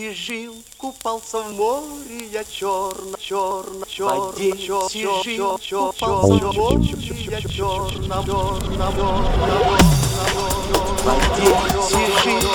Одессе жил, купался в море я черно, черно, черно. В Одессе жил, купался в море я черно, черно, в Одессе жил.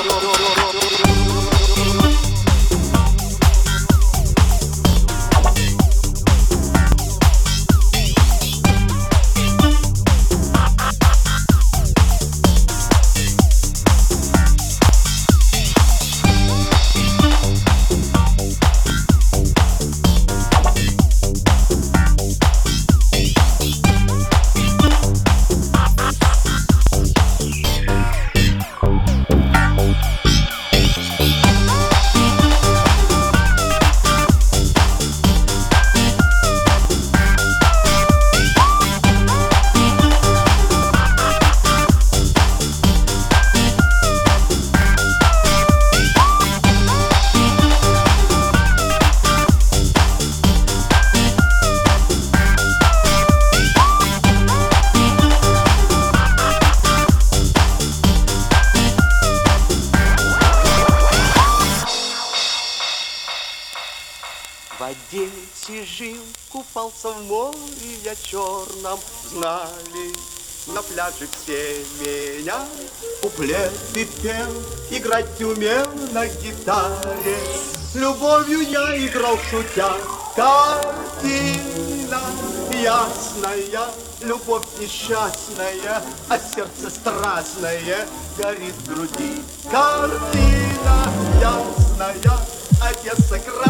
В Одессе жил, купался в море я черном. Знали на пляже все меня, куплеты пел, играть умел на гитаре. Любовью я играл шутя, картина ясная, любовь несчастная, а сердце страстное горит в груди. Картина ясная, Одесса красная.